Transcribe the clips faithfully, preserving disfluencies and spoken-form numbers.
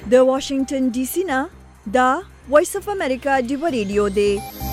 د واشنگټن ډي سي نه دا وایس اف امریکا ډیو ریډیو دی.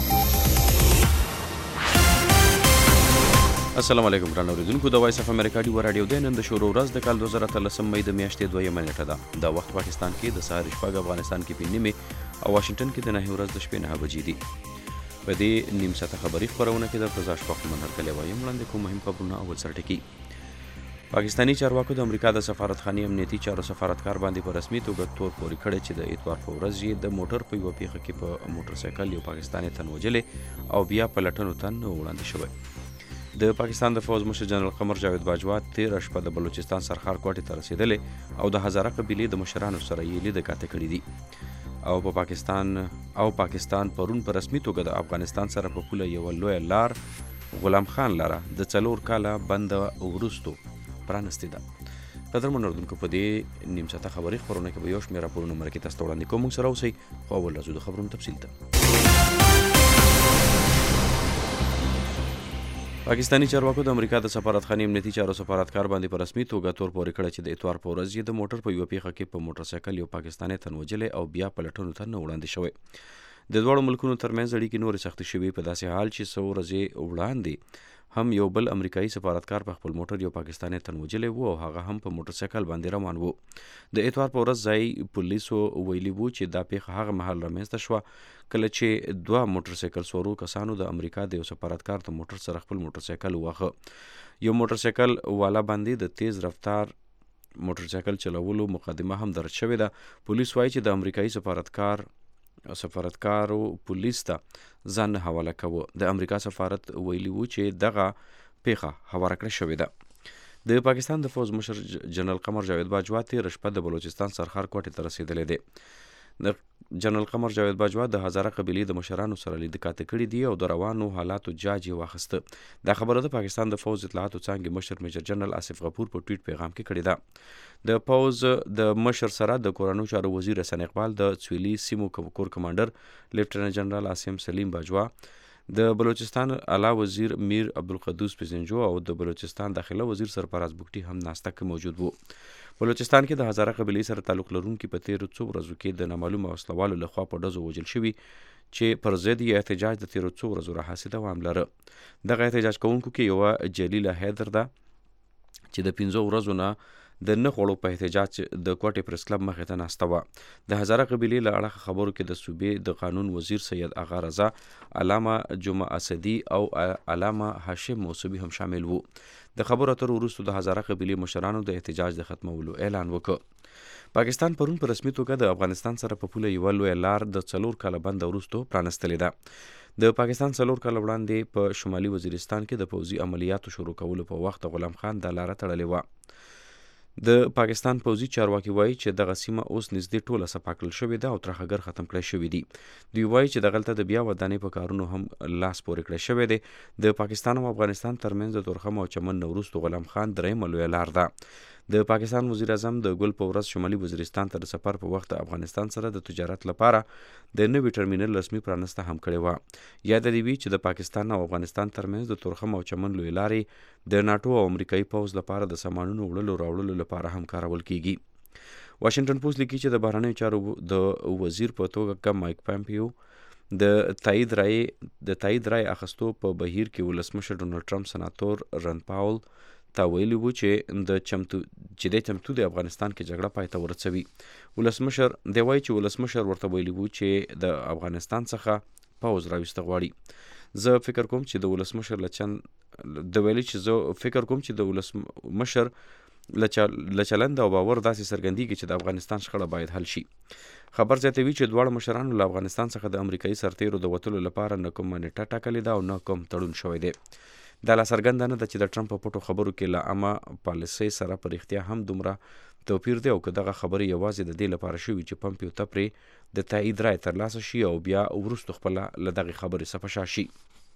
السلام علیکم ګران اوریدونکو، د وایس اف امریکا ډیو رادیو دی. نن د شروع ورځ د کال دوه زره اتلسم مې د میاشتې دویمه نیټه ده. د وخت پاکستان کې د سهار شپږ، افغانستان کې په نیمه او واشنگټن کې د نهه ورځ د شپې نهه بجې دي. په دې نیم ساعته خبري خبرونه کې د تازه شپږ منهرکلې وایم وړاندې کوم مهم خبرونه. اول سرټکی پاکستانی چارواکو د امریکا د سفارتخانې امنیتي چارو سفارتکار باندې په رسمي توګه تور پورې کړی چې د اتوار په ورځ یې د موټر په یوه پیښه کې په موټر سایکل یو پاکستاني تن وژلې او بیا پلټنو ته نه وړاندې شوی. د پاکستان د فوز مشر جنرال قمر جاوید باجوا تیره شپه د بلوچستان سرحال کوټې ته رسېدلی او د هزاره قبیلې د مشرانو سره یې لیده کاته کړي دي. او په پاکستان او پاکستان پرون په رسمي توګه د افغانستان سره په پوله یو لوی لار غلام خان لاره د څلور کاله بند ورستو پرانستې ده. قدرمن اردوونکو، په دې نیم ساعته خبري خبرونه کې به یو شمېر راپورونه مرکې تاسو ته وړاندې کوم. موږ سره اوسئ، خو اول راځو د خبرونو تفصیل ته. پاکستانی چارواکو د امریکا د سفارتخانې امنیتي چارو سفارتکار باندې په رسمي توګه تور پورې کړی چې د اتوار په ورځ یې د موټر په یوه پیښه کې په موټر سایکل یو پاکستاني تن وژلی او بیا پلټنو ته نه وړاندې شوی. د دواړو ملکونو ترمنځ اړیکې نورې سختې شوې په داسې حال چې څو ورځې وړاندې هم یو بل امریکایي سفارتکار په خپل موټر یو پاکستاني تن وژلی و او هغه هم په موټر سایکل باندې روان و. د اتوار په ورځ ځایي پولیسو ویلي وو چې دا پیښه هغه مهال رامنځته شوه کله چې دوه موټر سایکل سوارو کسانو د امریکا د یو سفارتکار د موټر سره خپل موټر سایکل واخه. یو موټر سایکل والا باندې د تیز رفتار موټر سایکل چلولو مقدمه هم درج شوې ده. پولیس وایي چې د امریکایي سفارتکار سفارتکارو پولیس ته ځان حواله کوه. د امریکا سفارت ویلي وو چې دغه پیښه هواره کړې شوې ده. د پاکستان د فوز مشر جنرال قمر جاوید باجوا تیره شپه د بلوچستان سرحال کوټې ته رسېدلی دی. د جنرال قمر جاوید باجوا د هزاره قبیلې د مشرانو سره لیده کاته کړي دي او د روانو حالاتو جاج یې واخیسته. دا خبره د پاکستان د فوز اطلاعاتو څانګې مشر میجر جنرال آصف غفور په ټویټ پیغام کې کړې ده. د فوز د مشر سره د کورنیو چارو وزیر حسن اقبال، د سویلي سیمو کور کمانډر لیفټننټ جنرال عاصم سلیم باجوا، د بلوچستان اعلی وزیر میر عبدالقدوس پیزنجو او د بلوچستان داخله وزیر سرفراز بوګټي هم ناسته کې موجود وو. بلوچستان کې د هزاره قبیلې سره تعلق لرونکي په تیرو څو ورځو کې د نامعلومه وسلوالو لخوا په ډزو وژل شوي چې پر ضد یې احتجاج د تیرو څو ورځو راهیسې دوام لره. دغه احتجاج کوونکو کې یوه جلیله حیدر ده چې د پنځو ورځو نه د نه خوړو په احتجاج د کوټې پریس کلب مخې ته ناسته وه. د هزاره قبیلې له اړخه خبرو کې د صوبې د قانون وزیر سید اغا رضا، علامه جمعه اسدي او علامه هاشم موسوي هم شامل وو. د خبرو اترو وروسته د هزاره قبیلې مشرانو د احتجاج د ختمولو اعلان وکړ. پاکستان پرون په رسمي توګه د افغانستان سره په پوله یوه لویه لار د څلور کاله بند وروسته پرانستلې ده. د پاکستان څلور کاله وړاندې په شمالي وزیرستان کې د پوځي عملیاتو شروع کولو په وخت غلام خان دا لاره تړلې وه. د پاکستان پوځي چارواکي وایي چې دغه سیمه اوس نږدې ټوله صفا کړل شوې ده او ترهګر ختم کړی شوي دي. دوی وایي چې دغلته د بیا ودانۍ په کارونو هم لاس پورې کړی شوی دی. د پاکستان او افغانستان ترمنځ د تورخم او چمن نه وروسته غلام خان درېیمه لویه لار ده. د پاکستان وزیر اعظم د ګل په ورځ شمالي وزیرستان ته د سفر په وخت افغانستان سره د تجارت لپاره د نوي ټرمینل رسمي پرانسته هم کړې وه. یاد دې وي چې د پاکستان او افغانستان ترمنځ د تورخم او چمن لویې لارې د ناټو او امریکایي پوځ لپاره د سامانونو وړلو راوړلو لپاره هم کارول کیږي. واشنگټن پوسټ لیکي چې د بهرنیو چارو د وزیر په توګه مایک پامپیو د تایید رای د تایید رای اخیستو په بهیر کې ولسمشر ډونالډ ټرمپ سناتور رن پاول تا ویلي وو چې د چمتو چې د چمتو د افغانستان کې جګړه پای ته ورسوي. ولسمشر دی وایي چې ولسمشر ورته ویلي وو چې د افغانستان څخه پوځ راویسته غواړي. زه فکر کوم چې د ولسمشر لچن د ویلي چې زه فکر کوم چې د ولسمشر له چلند او باور داسې څرګندېږي چې د افغانستان شخړه باید حل شي. خبر زیاتوي چې دواړه مشرانو له افغانستان څخه د امریکایي سرتیرو د وتلو لپاره نه کومه نیټه ټاکلې ده او نه کوم تړون شوی دی. دا لا څرګنده نه ده چې د ټرمپ په پټو خبرو کې له عامه پالیسۍ سره په رښتیا هم دومره توپیر دی او که دغه خبرې یوازې د دې لپاره شوي چې پمپیو ته پرې د تایید رای ترلاسه شي او بیا وروسته خپله له دغې خبرې څخه شا شي.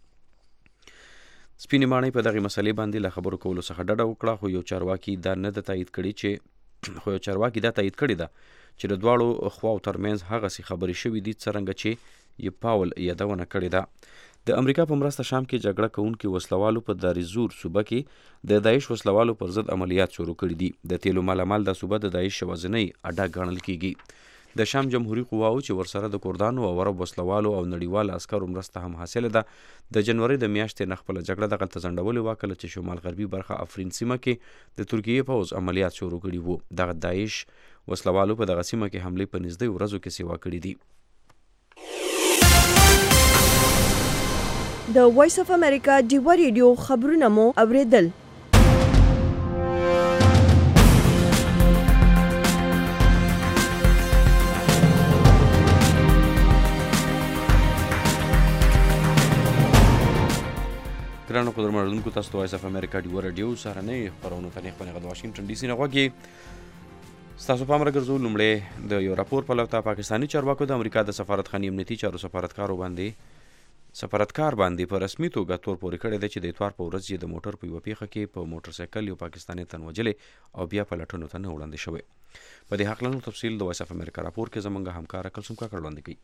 سپینې ماڼۍ په دغې مسلې باندې له خبرو کولو څخه ډډه وکړه، خو یو چارواکي دا نه ده تایید کړي چې خو یو چارواکي دا تایید کړې ده چې د دواړو خواو ترمنځ هغسې خبرې شوي دي څرنګه چې یې پاول یادونه کړې ده. د امریکا په مرسته شام کې جګړه کوونکي وسلوالو په داریزور صوبه کې د داعش وسلوالو پر ضد عملیات شروع کړي دي. د تیلو مالامال دا صوبه د داعش یوازینۍ اډه ګڼل کیږي. د شام جمهوریت قواو چې ورسره د کردانو او عرب وسلوالو او نړیوال عسکرو مرسته هم حاصله ده د جنوري د میاشتې نه خپله جګړه دغلته ځنډولې وه کله چې شمال غربي برخه افرین سیمه کې د ترکیې پوځ عملیات شروع کړي وو. دغه داعش وسلوالو په دغه سیمه کې حملې په نږدې ورځو کې سیوا کړي دي. د وایس اف امریکا ډیوه ریډیو خبرونه مو اوریدل. ګرانو قدرمنونکو، تاسو د وایس اف امریکا ډیوه ریډیو سهارنۍ خپرونو ته نیغ د واشنګټن ډي سي نه غوږ. ستاسو پام راګرځو لومړی د یو راپور په لور پاکستاني چارواکو د امریکا د سفارتخانې امنیتي چارو سفارتکارو باندې سفارتکار باندې په رسمي توګه تور پورې کړی دی چې د اتوار په ورځ یې د موټر په یوه پیښه کې په موټر سایکل یو پاکستاني تن وژلی او بیا پلټنو ته نه وړاندې شوی. په دې هکله نور تفصیل د وایس اف امریکا راپور کې زموږ همکاره کلثوم کاکړ وړاندې کوي.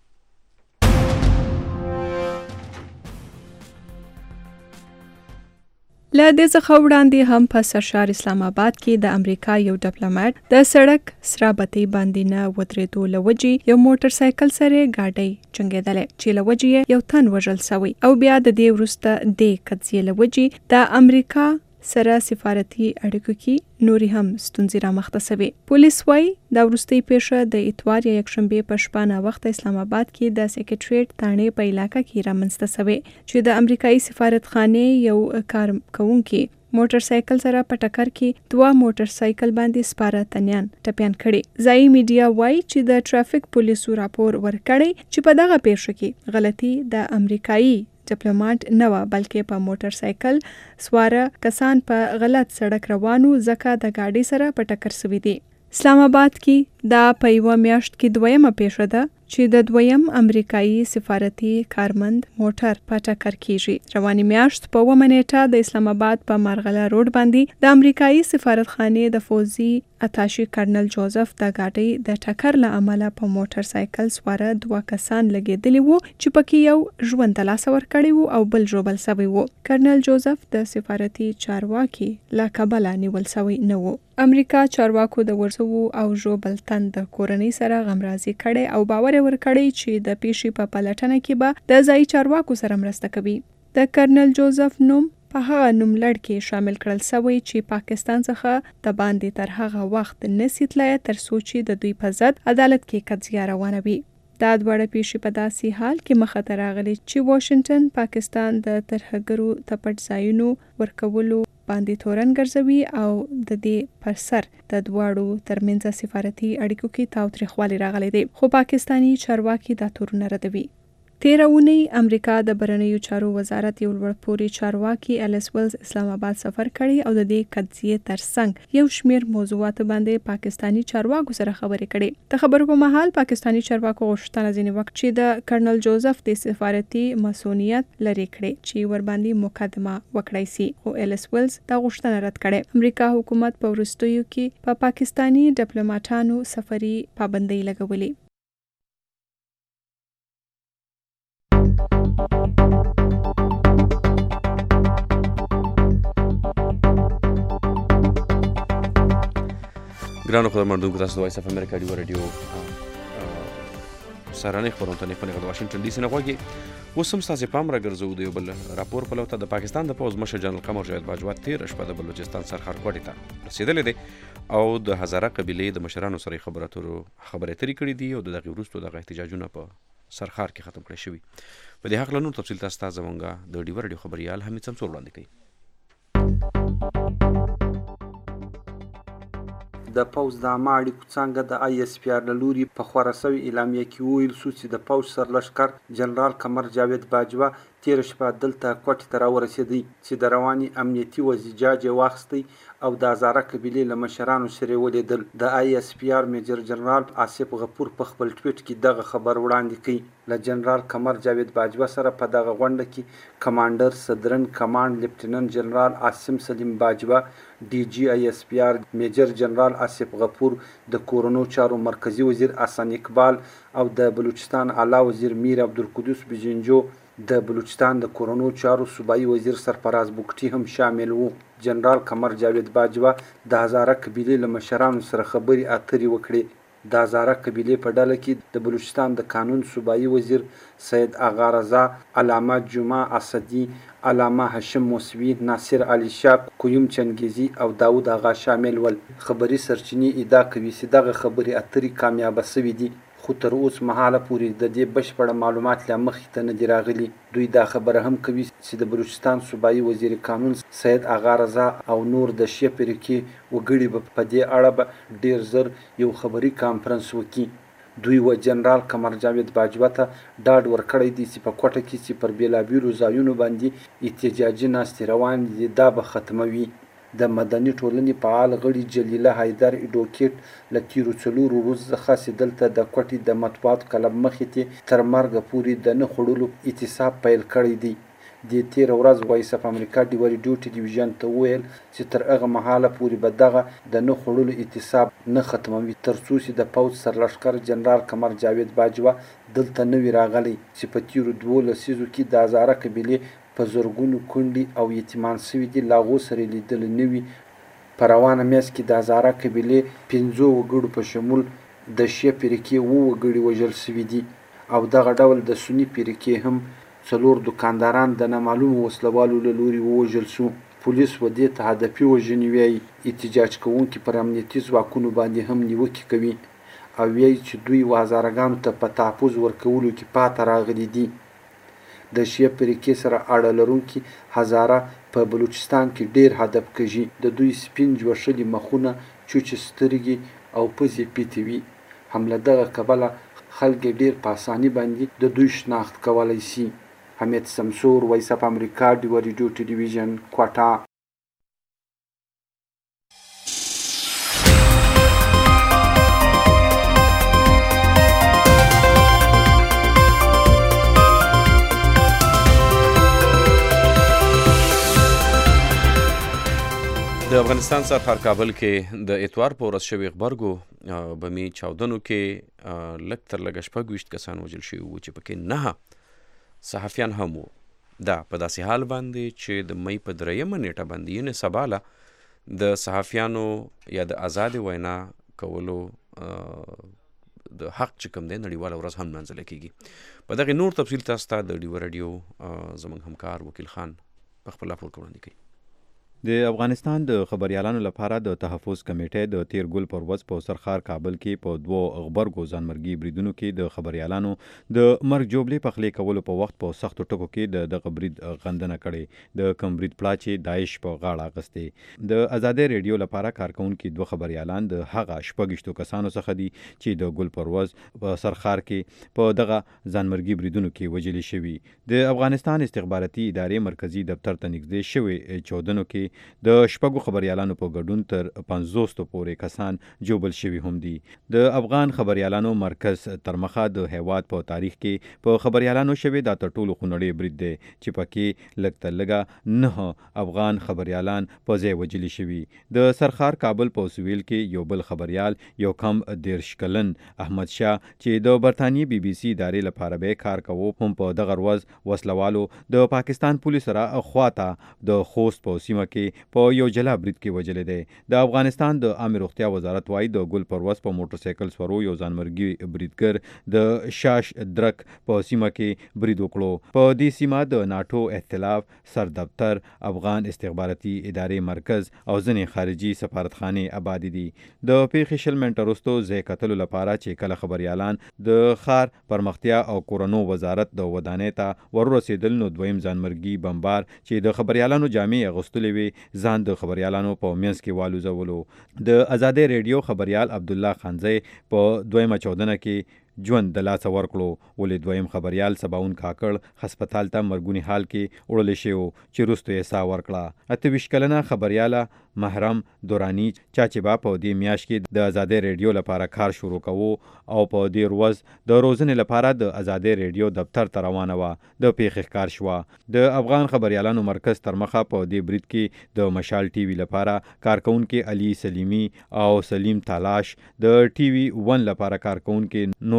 له دې څخه وړاندې هم په سرشار اسلام آباد کې د امریکا یو ډیپلوماټ د سړک سره بتۍ باندې نه ودرېدو له وجې یو موټر سایکل سره ګاډۍ چنګېدلی چې له وجې یو تن وژل شوی او بیا د دې وروسته دې قضیې له وجې د امریکا سره سفارتي اړیکو کې نوري هم ستونزې رامخته شوې. پولیس وایي دا وروستۍ پیښه د اتوار یا یکشنبې په شپه ناوخته اسلام آباد کې د سیکریټریټ تاڼې په علاقه کې رامنځته شوې چې د امریکایي سفارتخانې یو کارکوونکي موټر سایکل سره په ټکر کې دوه موټر سایکل باندې سپاره تنیان ټپیان کړي. ځایي میډیا وایي چې د ټرافیک پولیسو راپور ورکړی چې په دغه پیښه کې غلطي د امریکایي ډیپلوماټ نه وه بلکې په موټر سایکل سواره کسان په غلط سړک روانو ځکه د ګاډي سره په ټکر شوي دي. اسلام آباد کې دا په یوه میاشت کې دویمه پیښه ده چې د دویم امریکایي سفارتي کارمند موټر په ټکر کیږي. رواني میاشت په اوومه نیټه د اسلام آباد په مارغله روډ باندې د امریکایي سفارتخانې د فوزي اتاشي کرنل جوزف د ګاډۍ د ټکر له امله په موټر سایکل سواره دوه کسان لګېدلي وو چې پکې یو ژوند ته لاس ورکړی وو او بل ژوبل سوی وو. کرنل جوزف د سفارتي چارواکي له کبله نیول سوی نه وو. امریکا چارواکو د ورسوو او ژوبل تن د کورنۍ سره غمرازي کړي او باور ورکړی چې د پیښې په پلټنه کې به د ځایي چارواکو سره مرسته کوي. د کرنل جوزف نوم په هغه نوملړ کې شامل کړل شوی چې پاکستان څخه د باندې تر هغه وخت نشي تللی تر څو چې د دوی په ضد عدالت کې قضیه روانه وي. دا دواړه پیښې په داسې حال کې مخه ته راغلي چې واشنګټن پاکستان د ترهګرو ته پټ ځایونو ورکولو باندې تورن ګرځوي او د دې پر سر د دواړو ترمنځ سفارتي اړیکو کې تاوتریخوالی راغلی دی، خو پاکستاني چارواکي دا تورونه ردوي. تیره اونۍ امریکا د بهرنیو چارو وزارت یو لوړپوړي چارواکي الیس ویلز اسلام آباد سفر کړی او د دې قضیې ترڅنګ یو شمېر موضوعاتو باندې پاکستاني چارواکو سره خبرې کړي. د خبرو په مهال پاکستاني چارواکو غوښتنه ځینې وخت چې د کرنل جوزف د سفارتي مسؤلیت لرې کړي چې ورباندې مقدمه وکړای شي، خو الیس ویلز دا غوښتنه رد کړې. امریکا حکومت په وروستیو کې په پا پاکستاني ډیپلوماټانو سفري پابندۍ لګولې. ګرانو خبرمندونکو، تاسو د وایس اف امریکا ډیوه ریډیو سهارنۍ خپرونو ته نیغ د واشنګټن ډي سي نه غوږ. اوس هم ستاسې پام راګرځوو د یو بل راپور په لور ته. د پاکستان د پوځ مشر جنرال قمر جاوید باجوا تېره شپه د بلوچستان سرحد کوټې ته رسېدلی دی او د هزاره قبیلې د مشرانو سره یې خبرې اترې کړي دي او د دغې وروستو دغه احتجاجونه په سرخار کې ختم کړی شوي. په دې هکله نور تفصیل تاسو ته زموږ د ډیوه ریډیو خبریال حمید سمسور وړاندې کوي. د پوځ د عامه اړیکو څانګه د آی اس پی آر له لوري په خپره سوې اعلامیه کې وویل شو چې د پوځ سرلښکر جنرال قمر جاوید باجوا تېره شپه دلته کوټې ته راورسېدی چې د رواني امنیتي وضعیت یې واخیستی او د هزاره قبیلې له مشرانو سره یې ولیدل. د آی اس پی آر میجر جنرال آصف غفور په خپل ټویټ کې دغه خبر وړاندې کوي. له جنرال قمر جاوید باجوا سره په دغه غونډه کې کمانډر صدرن کمانډ لیفټیننټ جنرال عاصم سلیم باجوا، ډي جي آی اس پی آر میجر جنرال آصف غفور، د کورونو چارو مرکزی وزیر احسان اقبال او د بلوچستان اعلی وزیر میر عبدالقدوس بجنجو د بلوچستان د کورونو چارو صوبایي وزیر سرفراز بوکټي هم شامل وو. جنرال قمر جاوید باجوه د هزاره قبیلې له مشرانو سره خبرې اترې وکړې. د هزاره قبیلې په ډله کې د بلوچستان د قانون صوبایي وزیر سید آغا رضا، علامه جمعه اسدي، علامه هاشم موسوي، ناصر علي شاه، کویم چنګیزي او داود آغا شامل ول. خبري سرچینې ادعا کوي چې دغه خبرې اترې کامیابه شوې دي، خو تر اوس مهاله پورې د دې بشپړه معلومات لا مخې ته نه دي راغلي. دوی دا خبره هم کوي چې د بلوچستان صوبایي وزیر قانون سید آغا رضا او نور د شیعه فرقې وګړي به په دې اړه به ډیر زر یو خبري کانفرنس وکړي. دوی و جنرال قمر جاوید باجوه ته ډاډ ورکړی دی چې په کوټه کې چې پر بېلابېلو ځایونو باندې احتجاجي ناستې روانې دي دا به ختموي. د مدني ټولنې فعال غړي جلیله حیدر ایډوکیټ له تیرو څلورو ورځو څخه چې دلته د کوټې د مطبوعاتو کلب مخې ته تر مرګه پورې د نه خوړلو اعتصاب پیل کړی دی. د تېره ورځ وایس اف امریکا ډیوري ډیوټي ډیویژن ته وویل چې تر هغه مهاله پورې به دغه د نه خوړلو اعتصاب نه ختموي تر څو چې د پوځ سرلښکر جنرال قمر جاوید باجوه دلته نه وي راغلی چې په تېرو دوو لسیزو کې د هزاره قبیلې په زرګونو کونډې او یتیمان شوي دي له هغو سره لیدلی نه وي. په روانه میاشت کې د هزاره قبیلې پنځو وګړو په شمول د شیعه فرقې اووه وګړي وژل شوي دي او دغه ډول د سني فرقې هم څلور دوکانداران د نامعلومو وسلوالو له لوري ووژل شو. پولیس و دې ته هدفي وژنې وایي. احتجاج کوونکي پر امنیتي ځواکونو باندې هم نیوکې کوي او وایي چې دوی و هزارهګانو ته په تحفظ ورکولو کې پاته راغلي دي. د شیعه فرقې سره اړه لرونکي هزاره په بلوچستان کې ډیر هدف کږي. د دوی سپین جوشلي مخونه، چوچې سترګې او پزې پیتې وي. هم له دغه کبله خلک ډیر په اساني باندې د دوی شناخت کولی شي. حمید سمسور، وایس اف امریکا ډیوري ډیوټي ډیویژن، کوټه. د افغانستان سرحد کابل کې د اتوار په ورځ شوي غبرګو بمي چاودنو کې لږ تر لږه شپږ ویشت کسان وژل شوي وو چې پکې نهه صحافیان هم وو. دا په داسې حال باندې چې د مۍ په درېیمه نیټه باندې یعنې سباله د صحافیانو یا د ازادې وینا کولو د حق چې کوم دی نړیواله ورځ هم نمانځله کېږي. په دغې نور تفصیل تاسو ته د ډیوه راډیو زموږ همکار وکیل خان په خپل راپور کې وړاندې کوي. د افغانستان د خبريالانو لپاره د تحفظ کمیټې د تیر ګل پر ورځ په سرخار کابل کې په دوو غبرګو ځانمرګي بریدونو کې د خبريالانو د مرګ جوړې پخلی کولو په وخت په سختو ټکو کې د دغه برید غندنه کړې. د کوم برید پلا چې داعش په غاړه اغستې. د ازادي ریډیو لپاره کارکونکو دوه خبريالان د هغه شپږشتو کسانو څخه دي چې د ګل پر ورځ په سرخار کې په دغه ځانمرګي بریدونو کې وژل شوي. د افغانستان استخباراتي ادارې مرکزی دفتر ته نږدې شوی چودنو کې د شپږو خبريالانو په ګډون تر پنځوستو پورې کسان جوبل شوي هم دي. د افغان خبريالانو مرکز تر مخه د هیواد په تاریخ کې په خبريالانو شوي دا تر ټولو خونړی برید دی چې پکې لږ تر لږه نه افغان خبريالان په ځای وژل شوي. د سرخار کابل په سویل کې یو بل خبريال یو کم دیرش کلن احمد شاه چې د برتانیې بي بي سي ادارې لپاره به کار کوو هم په دغه ورځ وسلوالو د پاکستان پولیس سره خواته د خوست په سیمه کې په یو جلا برید کې وژل دی. د افغانستان د عامه روغتیا وزارت وايي د ګل پر ورځ په موټر سایکل سورو یو ځانمرګي بریدګر د شاش درک په سیمه کې برید وکړو. په دې سیمه د ناتو ائتلاف سر دفتر، افغان استخباراتي ادارې مرکز او ځینې خارجي سفارتخانې آباد دي. د پیښې شل منټه وروسته ځای کتلو لپاره چې کله خبريالان د خار پرمختیا او کورونو وزارت د ودانۍ ته ورسېدل نو دویم ځانمرګي بمبار چې د خبريالانو جامې اغوستلې وي ځان د خبريالانو په منځ کې والوزولو. د ازادي ریډیو خبريال عبد الله خانزی په دویمه چودنه کې ژوند د لاسه ورکړو. ولې دویم خبريال سباون کاکړ هسپتال ته مرګونی حال کې وړل شو چې وروسته یې ساه ورکړه. اته ویشت کلنه خبرياله محرم دورانی چا چې با په دې میاشت کې د ازادي ریډیو لپاره کار شروع کوو او په دې ورځ د روزنې لپاره د ازادي ریډیو دفتر ته روانه وه. د پیښې ښکار شوه. د افغان خبريالانو مرکز تر مخه په دې برید کې د مشال ټي وي لپاره کارکونکو علي سلیمی او سلیم تالاش، د ټي وي ون لپاره کارکونکو نور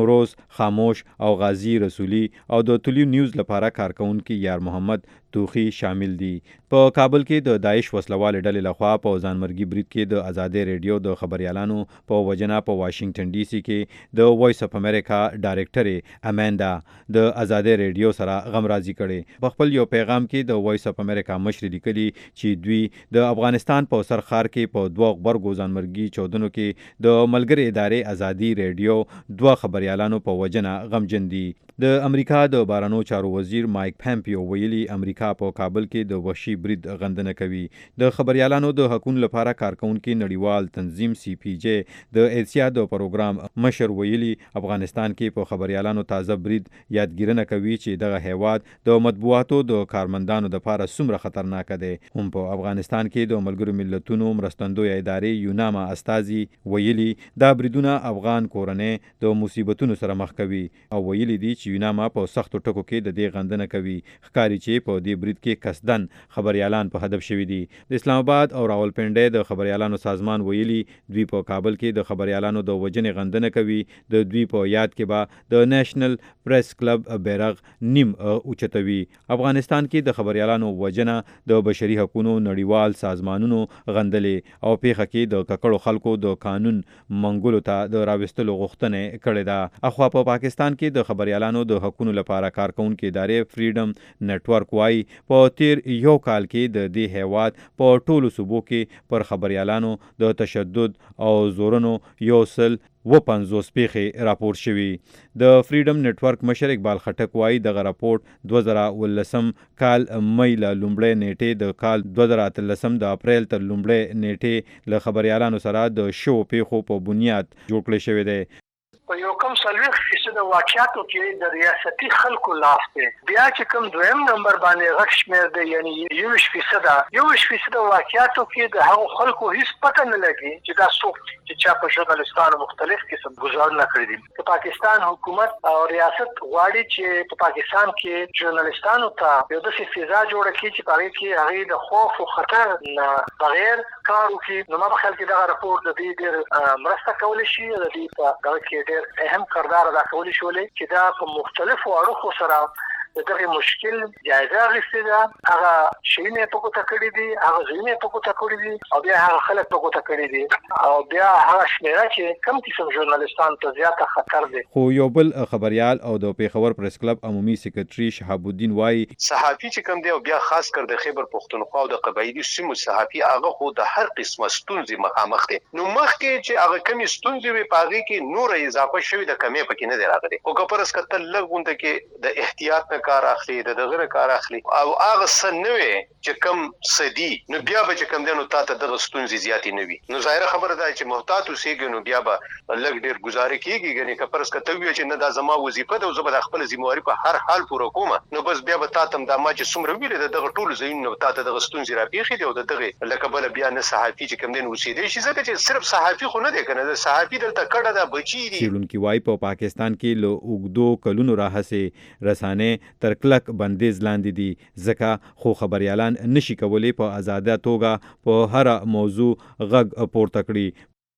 نوروز خاموش او غازی رسولی او د تولیو نیوز لپاره کارکونکي یار محمد توخی شامل دي. په کابل کې د داعش وسلوال ډلې لخوا په ځانمرګي برید کې د آزادۍ ریډیو د خبريالانو په وجنا په واشنگټن ډي سي کې د وایس اف امریکا ډایریکټر اماندا د آزادۍ ریډیو سره غمرازي کړي. په خپل یو پیغام کې د وایس اف امریکا مشر لیکلي چې دوی د افغانستان په سرخار کې په دوه غبرګو ځانمرګي چودنو کې د ملګری ادارې آزادۍ ریډیو دوه خبريالانو په وجنا غمجن دي. د امریکا د بارانو چارو وزیر مایک پامپیو ویلي امریکا په کابل کې د وحشي برید غندنه کوي. د خبريالانو د حقوقو لپاره کارکونکي نړیوال تنظیم سی پی جی د ایسیا د پروګرام مشر ویلي افغانستان کې په خبريالانو تازه برید یادګیرنه کوي چې دغه هیواد د مطبوعاتو د کارمندانو لپاره څومره خطرناک دی. هم په افغانستان کې د ملګرو ملتونو مرستندوی ادارې یوناما استازي ویلي دا بریدونه افغان کورنۍ د مصیبتونو سره مخ کوي او ویلي دي یوناما په سختو ټکو کې د دې غندنه کوي. ښکاري چې په دې برید کې قصدن خبريالان په هدف شوي دي. د اسلام آباد او راولپنډۍ د خبريالانو سازمان ویلي دوی په کابل کې د خبريالانو د وجنې غندنه کوي. د دوی په یاد کې به د نېشنل پریس کلب بیرغ نیم اوچتوي. افغانستان کې د خبريالانو وجنه د بشري حقوقو نړیوال سازمانونو غندلې او پیښه کې د ککړو خلکو د قانون منګولو ته د راوستلو غوښتنه کړې ده. اخوا په پاکستان کې د خبريالانو د حقوقو لپاره کارکونکي ادارې فریډم نتورک وايي په تیر یو کال کې د دې هیواد په ټولو صوبو کې پر خبريالانو د تشدد او زورونو یو سل و پنځوس پیښې راپور شوي. د فریډم نتورک مشر اقبال خټک وايي دغه راپورټ دوه زره ولسم کال مې له لومړۍ نیټې د کال دوه زره اتلسم د اپریل تر لومړۍ نیټې له خبريالانو سره د شو پیښو په بنیاد جوړ کړی شوی دی. په یو کم څلوېښت فیصده واقعاتو کې د ریاستي خلکو لاس دی. بیا چې کوم دویم نمبر باندې غټ شمېر دی یعنی یوویشت فیصده یوویشت فیصده واقعاتو کې د هغو خلکو هیڅ پته نه لګي چې دا څوک چې چا په ژورنالستانو مختلف قسم ګزارونه کړي دي. د پاکستان حکومت او ریاست غواړي چې په پاکستان کې ژورنالستانو ته یو داسې فضا جوړه کړي چې په هغې کې هغې د خوف او خطر نه بغیر کار وکړي. نو ما په خیال کې دغه راپور د دې ډېر مرسته کولی شي د دې په دغه کې اهم کردار ادا کولی شولې چې دا په مختلفو اړخو سره دغه مشکل جایزه اخیستې ده. هغه شیونه یې په ګوته کړي دي، هغه ځایونه یې په ګوته کړي دي او بیا هغه خلک په ګوته کړي دي او بیا هغه شمېره چې کم قسم ژورنالستان ته زیاته خطر دی. خو یو بل خبريال او د پیښور پریس کلب عمومي سکرټري شهاب الدین وايي صحافي چې کوم دی او بیا خاص کر د خیبر پښتونخوا او د قبایلی سیمو صحافي هغه خو د هر قسمه ستونزې مخامخ دي. نو مخکې چې هغه کمی ستونزې وي په هغې کې نور اضافه شوي د کمې پکې نه دی راغلی. خو که فرض کړه تل لږ غونډه کې د احتیاط نه کار اخلي د دغه کار اخلي او هغه څه نه وي چې کم سدي نو بیا به چې کم دی نو تاسو دغه ستونزې زیاتې نه وي. نو ظاهره خبره ده چې محتاط اوسېږي نو بیا به لږ ډېر ګزارې کېږي. ګنې که فرض کړه ته ووایې چې نه دا زما وظیفه ده او زه به د خپله ذمهواري په هر حال پوره کوم نو بس بیا به تا ته هم دا ما چې څومره ویلې د دغه ټولو ځایونو نه تا ته دغه ستونزې راپېښې دي او د دغې له کبله بیا نه صحافي چې کم دی نو اوسېدی شي ځکه چې صرف صحافي خو نه دی که نه د صحافي دلته کډه ده بچي دي. څېړونکي وایي په پاکستان کې له اوږدو کلونو راهیسې رسانې تر کلک بندیز لاندې دي ځکه خو خبريالان نشي کولی په آزاده توګه په هر موضوع غږ پورته کړي.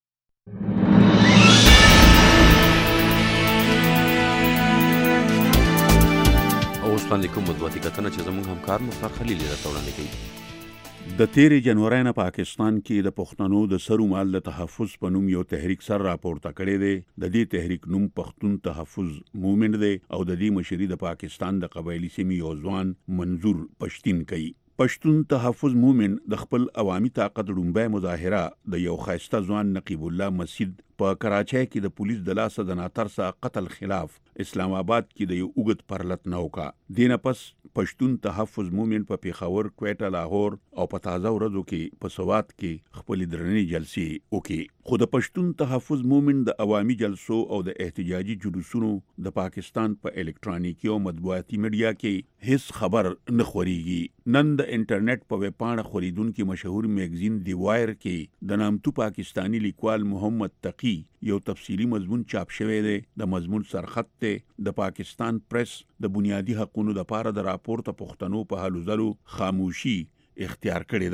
اوس باندې کوم مطبوعاتي کتنه چې زموږ همکار مختار خلیل راته وړاندې کوي. د تیرې جنورۍ نه پاکستان کې د پښتنو د سرو مال د تحفظ په نوم یو تحریک سر راپورته کړی دی. د دې تحریک نوم پښتون تحفظ موومنټ دی او د دې مشري د پاکستان د قبایلی سیمې یو ځوان منظور پښتین کوي. پښتون تحفظ موومنټ د خپل عوامي طاقت ډومبه مظاهره د یو خایسته ځوان نقیب الله مسجد په کراچۍ کې د پولیس د لاسه د ناترسه قتل خلاف اسلام آباد کې د یو اوږد پرلت نه وکړه. دې نه پس پښتون تحفظ موومنټ په پیښور، کویټه، لاهور او په تازه ورځو کې په سوات کې خپلې درنې جلسې وکړې. خو د پښتون تحفظ موومنټ د عوامي جلسو او د احتجاجي جلوسونو د پاکستان په پا الکترونیکي او مطبوعاتي میډیا کې هیڅ خبر نه خوريږي. نن د انټرنیټ په ویبپاڼه خوريدونکو مشهور میګزین دی وایر کې د نامتو پاکستانی لیکوال محمد تقی یو تفصیلی مضمون چاپ شوی دی. د مضمون سرخط ته د پاکستان پریس د بنیادی حقوقو لپاره د راپورته پښتنو په هلو ځلو خاموشي اختیار کړې ده.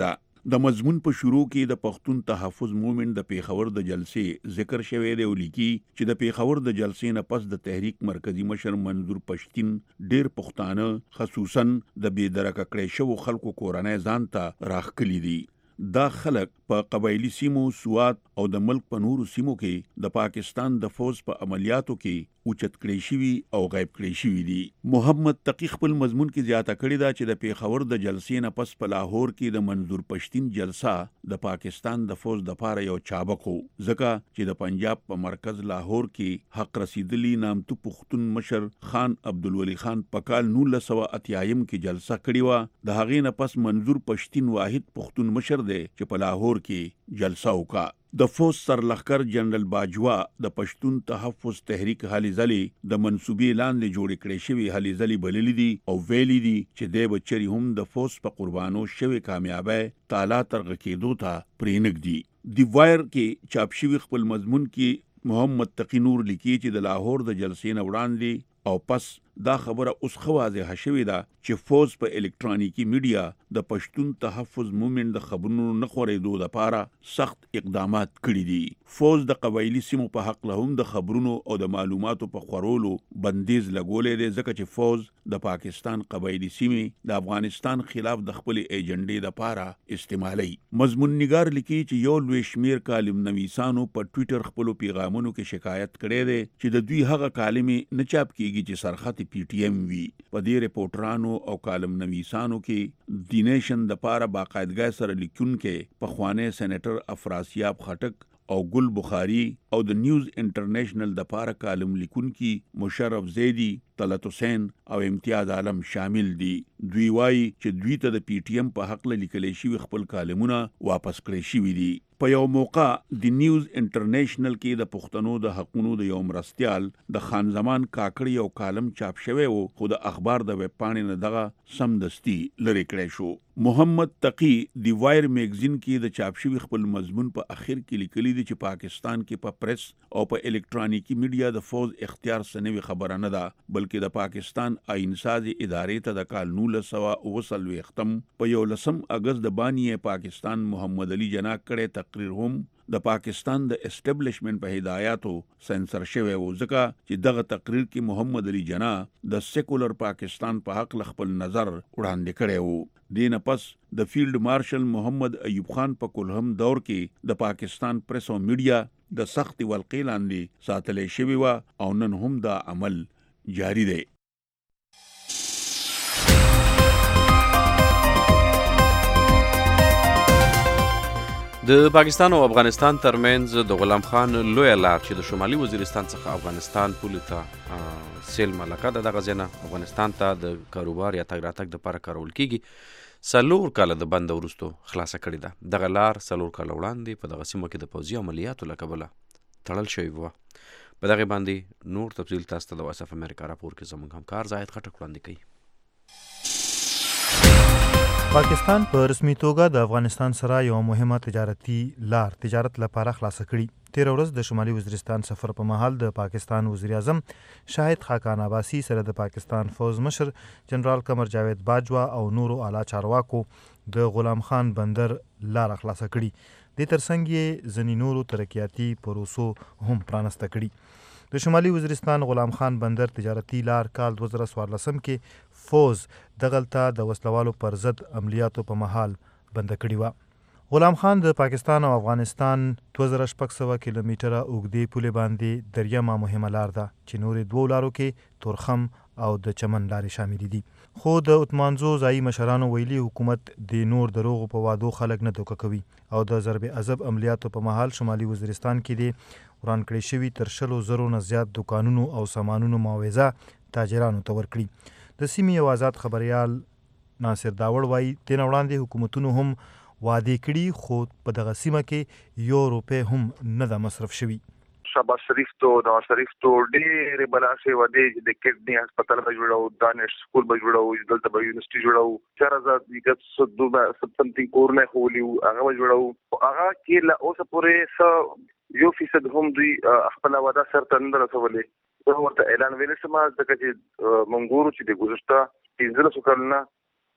د مضمون په شروع کې د پښتون تحفظ موومېنټ د پیښور د جلسې ذکر شوی دی او لیکي چې د پیښور د جلسې نه پس د تحریک مرکزی مشر منظور پښتین ډیر پښتانه خصوصا د بې درکه کړې شوو خلکو کورنۍ ځان ته راخکلي دي. دا خلک په قبایلی سیمو سوات او د ملک په نورو سیمو کې د پاکستان د فوج په عملیاتو کې اوچت کړی شوي او غیب کړی شوي دي. محمد تقی خپل مضمون کې زیاته کړې ده چې د پیښور د جلسې نه پس په لاهور کې د منظور پښتین جلسه د پاکستان د فوج د پاره یو چابک وو، ځکه چې د پنجاب په مرکز لاهور کې حق رسیدلی نامتو پښتون مشر خان عبدالولي خان په کال نولس سوه اتیایم کې جلسه کړې وه. د هغې نه پس منظور پښتین واحد پښتون مشر دی چې په لاهور کې جلسه وکړه. د فوج سرلښکر جنرال باجوا د پښتون تحفظ تحریک هلې ځلې د منصوبې لاندې جوړې کړې شوي هلې ځلې بللې دي او ویلي دي چې دی به چرې هم د فوج په قربانو شوې کامیابۍ تالا ترغه کېدو ته پرېنږدي. دی وایر کې چاپ شوي خپل مضمون کې محمد تقی نور لیکي چې د لاهور د جلسې نه وړاندې او پس دا خبره اوس خو واضحه شوې ده چې فوج په الکترونیکی میډیا د پښتون تحفظ موومېنټ د خبرونو نه خورېدو لپاره سخت اقدامات کړي دي. فوج د قبایلی سیمو په حق له هم د خبرونو او د معلوماتو په خورولو بندیز لګولې دی، ځکه چې فوج د پاکستان قبایلی سیمې د افغانستان خلاف د خپل ایجنډې لپاره استعمالي. مضمون نگار لیکي چې یو لوی شمیر کالم نویسانو په ټویټر خپلو پیغامونو کې شکایت کړی دی چې د دوی هغه کالمې نه چاپ کیږي چې سرخط پی ټی ایم وی. په دې ریپورټرانو او کالم نویسانو کې دی نیشن د پاره باقاعدګۍ سره لیکونکي پخوانی سېنیټر افراسیاب خټک او ګل بخاری او د نیوز انټرنیشنل د پاره کالم لیکونکي مشرف زیدی، طلعت حسین او امتیاز عالم شامل دي. دوی وایي چې دوی ته د پی ټی ایم په حق لیکلي شوي خپل کالمونه واپس کړی شوي دي. په یو موقع د نیوز انټرنیشنل کې د پښتنو د حقونو د یو مرستیال د خان زمان کاکړ یو کالم چاپ شوی وو، خو د اخبار د ویب پاڼې نه دغه سمدستي لرې کړی شو. محمد تقی دی وایر میگزین کې د چاپ شوي خپل مضمون په اخر کې لیکلي دي چې پاکستان کې په پریس او په الکترونیکی میډیا د فوج اختیار سنوي خبره نه ده، بلکې د پاکستان آئینسازي ادارې ته د کال نولس سوه اوه څلوېښتم په یولسم اګست د بانی پاکستان محمد علي جناح کړی تقریر هم د پاکستان د اسټابلیشمنت په هدایاتو سنسر شوی و، ځکه چې دغه تقریر کې محمد علي جناح د سیکولر پاکستان په حق خپل نظر وړاندې کړی و. دینه پس د فیلډ مارشل محمد ایوب خان په کلهم دور کې د پاکستان پریس او میډیا د سختي ولقې لاندې ساتلې شوی و او نن هم دا عمل جاری دی. د پاکستان او افغانستان ترمنځ د غلام خان لوی لار چې د شمالي وزیرستان څخه افغانستان پولې ته سیل ملکه ده، دغه ځینه افغانستان ته د کاروبار یا تګ راتګ دپاره کارول کیږي. څلور کاله د بند وروستو خلاصه کړې ده. دغه لار څلور کاله وړاندې په دغه سیمه کې د پوځي عملیاتو له کبله تړل شوې وه. په دغې باندې نور تفصیل تاسو ته د وایس اف امریکا راپور کې زموږ همکار زاهد خټک وړاندې کوي. پاکستان په رسمي توګه د افغانستان سره یو مهمه تجارتي لار تجارت لپاره خلاصه کړي. تیر ورځ د شمالي وزیرستان سفر په مهال د پاکستان وزیر اعظم شاهد خاقان عباسي سره د پاکستان فوج مشر جنرال قمر جاوید باجوا او نورو اعلی چارواکو د غلام خان بندر لار خلاصه کړي. د ترڅنګ یې ځینې نورو ترقیاتي پروسو هم پرانسته کړي. د شمالي وزیرستان غلام خان بندر تجارتي لار کال دوه زره څوارلسم کې فوج دغلته د وسلوالو پر ضد عملیاتو په مهال بنده کړې وه. غلام خان د پاکستان او افغانستان دوه زره شپږ سوه کیلومتره اوږدې پولې باندې دریمه مهمه لار ده چې نورې دوو لارو کې تورخم او د چمن لارې شاملې دي. خو د اتمانزو ځایي مشرانو ویلي حکومت د نور دروغو په وعدو خلک نه دوکه کوي او د ضرب عذب عملیاتو په مهال شمالي وزیرستان کې د وران کړی شوي تر شلو زرو نه زیات دکانونو او سامانونو معاوضه تاجرانو ته ورکړي. د سیمې یو آزاد خبریال ناصر داوړ وایي تېنه وړاندې حکومتونو هم وعدې کړي خو په دغه سیمه کې یو روپۍ هم نه ده مصرف شوي. شهباز شریف تو نواز شریف تو ډېرې بلاسې وعدې د کډني هسپتال به جوړو، دانش سکول به جوړو، دلته به یونیورسټي جوړو، چار هزار دیګت سدونه سمثینګ کورونه خولي هغه به جوړو. هغه کې لا اوس پورې څه یو فیصد هم دوی خپل وعده سرته نه رسولې. زه ورته اعلان ویلی شم ځکه چې موږ ګورو چې د ګذشته پنځلسو کلونه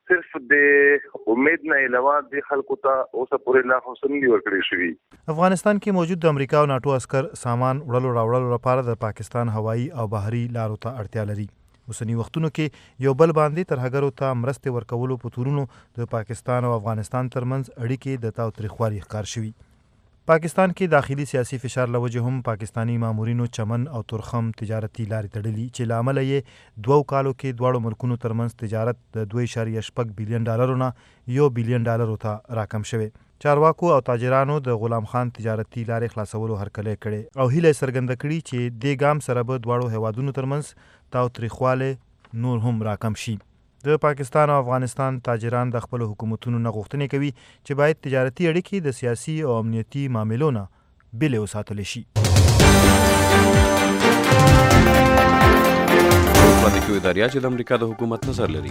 صرف د امید نه علاوه د خلکو ته اوسه پورې لا حسن دی ورکړی شوی. افغانستان کې موجود د امریکا او ناتو عسكر سامان وړلو راوړلو لپاره د پاکستان هوایي او بحري لارو ته اړتیا لري. اوسنی وختونو کې یو بل باندې ترهګرو ته مرستې ورکولو په تورونو د پاکستان او افغانستان ترمنځ اړیکې د تاوتریخوالي ښکار شوي. پاکستان کې داخلي سیاسي فشار له وجې هم پاکستانی مامورینو چمن او ترخم تجارتي لارې تړلي چې له امله یې دوو کالو کې دواړو ملکونو ترمنځ تجارت د دوه اعشاریه شپږ بلین ډالرو نه یو بلین ډالرو ته راکم شوی. چارواکو او تاجرانو د غلام خان تجارتي لارې خلاصولو هرکلی کړی او هیله څرګنده کړي چې دې ګام سره به دواړو هیوادونو ترمنځ تاوتریخوالی نور هم راکم شي. د پاکستان او افغانستان تاجران د خپل حکومتونو نه غوښتنې کوي چې باید تجارتي اړیکې د سیاسي او امنیتي معاملو نه بېلې وساتل شي. پاتې کې اداریا چې د امریکا د حکومت نظر لري.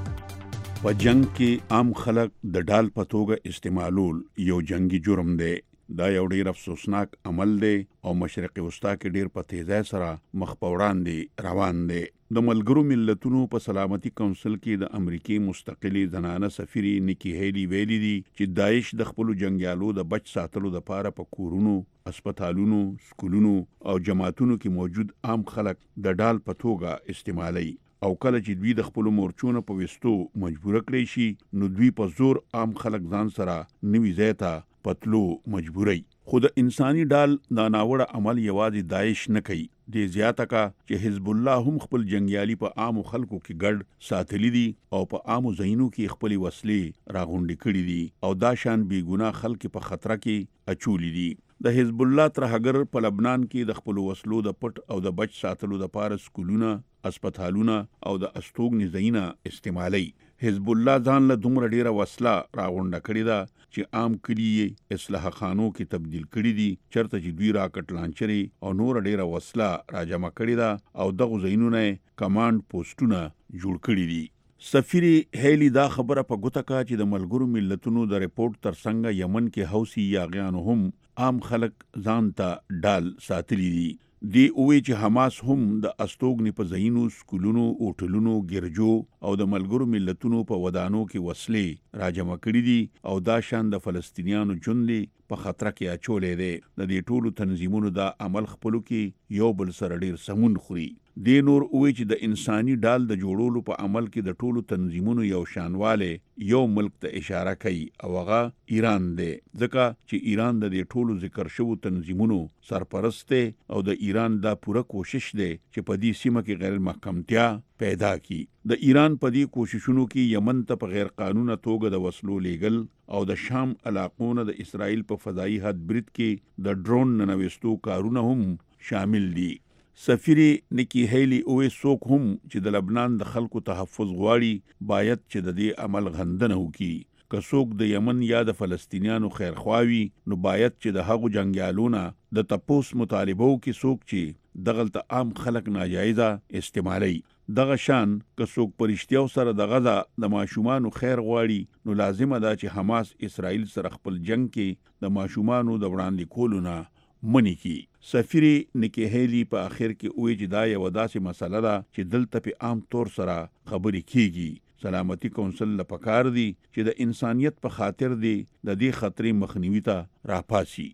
په جنگ کې عام خلک د ډال په توګه استعمالول یو جنگي جرم دی. دا یو ډیر افسوسناک عمل دی او مشرقي وسطا کې ډیر په تیزی سره مخ په وړاندې روان دی. د ملګرو ملتونو په سلامتي کونسل کې د امریکای مستقلي زنانه سفیري نیکی هیلی ویلي دي چې داعش د خپل جنگیالو د بچ ساتلو لپاره په کورونو، هسپتالونو، سکولونو او جماعتونو کې موجود عام خلک د ډال په توګه استعمالي او کله چې دوی د خپل مورچونو په وستو مجبور کړی شي نو دوی په زور عام خلک ځان سره نوي ځای ته پتلو مجبوري. خو د انساني ډال دا ناوړه عمل یوازې داعش نه کوي. د زیاته کا چې حزب الله هم خپل جنگیالي په عامو خلکو کې ګډ ساتلی دي او په عامو ځایونو کې خپل وسلې راغونډې کړي دي او دا شان بې ګناه خلک په خطر کې اچولي دي. د حزب الله ترهګر په لبنان کې د خپل وسلو د پټ او د بچ ساتلو لپاره سکولونه، هسپتالونه او د استوګنې ځایونه استعمالي. حزب الله ځان له دومره ډیره وسله راغونډه کړې ده چې عام کلی یې اصلاح خانو کې تبدیل کړي دي چرته چې دوی راکټ لانچري او نور ډیره وسله راجمع کړې ده او دغه ځایونونه کمانډ پوسټونه جوړ کړي دي. سفیر هیلی دا خبره په ګوته کا چې د ملګرو ملتونو د ریپورت ترڅنګ یمن کې حوثي یاغیانو هم عام خلک ځان ته ډال ساتلی دي. دی اوی چې حماس هم د استوګنې په ځایونو، سکولونو، اوټلونو، ګرجو او د ملګرو ملتونو په ودانو کې وسلې راجمع کړي دي او دا شان د فلسطینیانو ژوند په خطر کې اچولې دی. د دې ټولو تنظیمونو دا عمل خپلو کې یو بل سره ډیر سمون خوري. دی نور اوی چې د انساني ډال د جوړولو په عمل کې د ټولو تنظیمونو یو شانواله یو ملک ته اشاره کوي او هغه ایران دی، ځکه چې ایران د دې ټولو ذکر شوو تنظیمونو سرپرست دی او د ایران دا پوره کوشش دی چې په دې سیمه کې غیر محکمتیا پیدا کی. د ایران په دې کوششونو کې یمن ته په غیر قانوني توګه د وسلو لیږل او د شام علاقونو د اسرائیل په فضایي حد برید کې د ډرون ننوستو کارونه هم شامل دي. سفیری نیکی هیلی اوې څوک هم چې د لبنان د خلکو تحفظ غواړي باید چې د دې عمل غندنه وکړي. که څوک د یمن یا د فلسطینیانو خیرخواوي نو باید چې د هغو جنگیالونه د تپوس مطالبو کې څوک چې دغلته عام خلک ناجایزه استعمالي. دغه شان که څوک پرشتیاو سره د غزا د ماشومانو خیر غواړي نو لازمه ده چې حماس اسرائیل سره خپل جنگ کې د ماشومانو د وړاندې کولو نه منی کی. سفیری نیکی هیلی په اخر کې وی چې دا یو داسې مسله ده چې دلته په عام طور سره خبرې کیږي. سلامتی کونسل لپاره دی چې د انسانیت په خاطر دی د دې خطرې مخنیوي ته راپاسي.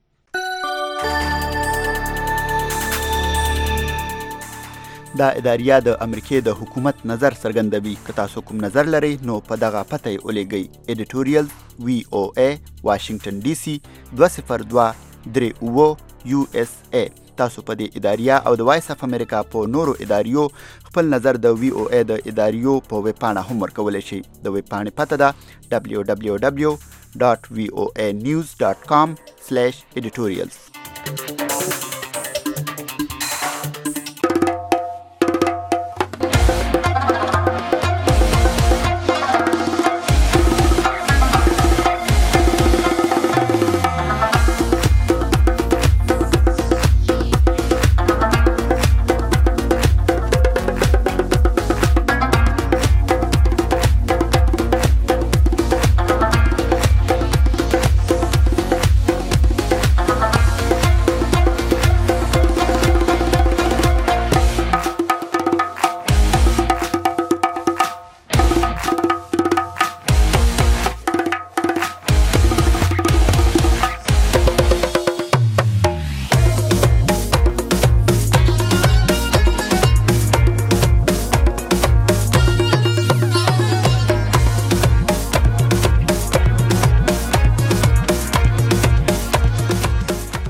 دا اداریه د امریکای د حکومت نظر څرګندوي. که تاسو کوم نظر لرئ نو په دغه پته یې ولېږئ. ایډیټوریل وی او ای واشنگټن ډي سي دوه صفر دوه درې اووه یو اس ای. تاسو په دې اداریه او د وایس اف امریکا په نورو اداریو خپل نظر د وی او ای د اداریو په ویب پاڼه هم ورکولی شئ. د ویب پاڼې پته ده دبلیو دبلیو دبلیو ډاټ وی او ای نیوز ډاټ کام سلیش ایډیټوریلز.